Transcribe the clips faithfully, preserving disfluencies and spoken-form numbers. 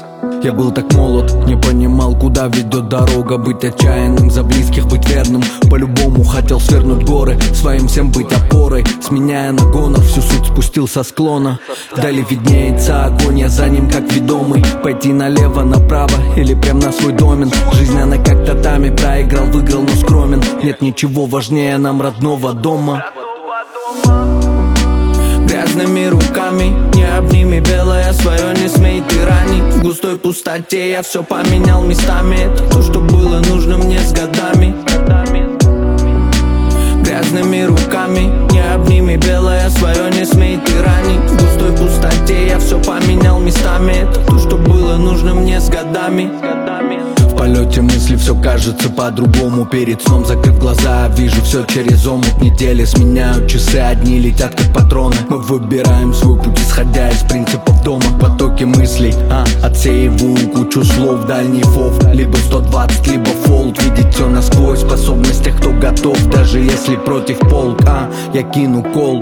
Я был так молод, не понимал, куда ведет дорога. Быть отчаянным, за близких быть верным. По-любому хотел свернуть горы, своим всем быть опорой. Сменяя на гонор, всю суть спустил со склона. Вдали виднеется огонь, я за ним как ведомый. Пойти налево, направо или прям на свой домен. Жизнь она как татами, проиграл, выиграл, но скромен. Нет ничего важнее нам родного дома. Грязными руками не обними белое свое, не смей ты ранить. В густой пустоте я все поменял местами. Это то, что было нужно мне с годами. Грязными руками не обними белое свое, не смей ты ранить. В густой пустоте я все поменял местами. Это то, что было нужно мне с годами. В полете мысли все кажется по-другому. Перед сном, закрыв глаза, вижу все через омут. Недели сменяют часы, одни летят как патроны. Мы выбираем свой путь, исходя из принципов дома. Потоки мыслей, а, отсеиваю кучу слов, дальний фов. Либо сто двадцать, либо фолд. Видеть все насквозь, способность тех, кто готов. Даже если против полк, а, я кину кол.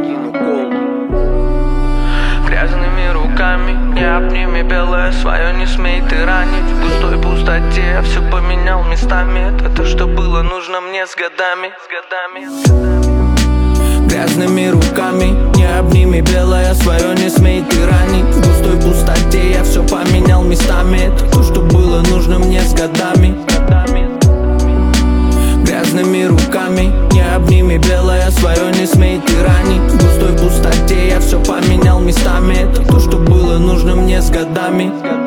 Грязными руками не обними белое свое, не смей ты ранить. В густой пустоте я все поменял местами. Это то, что было нужно мне с годами, с годами. Грязными руками не обними белое свое, не смей ты ранить. В густой пустоте я все поменял местами. Это то, что было нужно мне с годами. Грязными руками не обними белое свое, не смей ты ранить. В густой пустоте я все поменял местами. Это то, что было нужно мне с годами.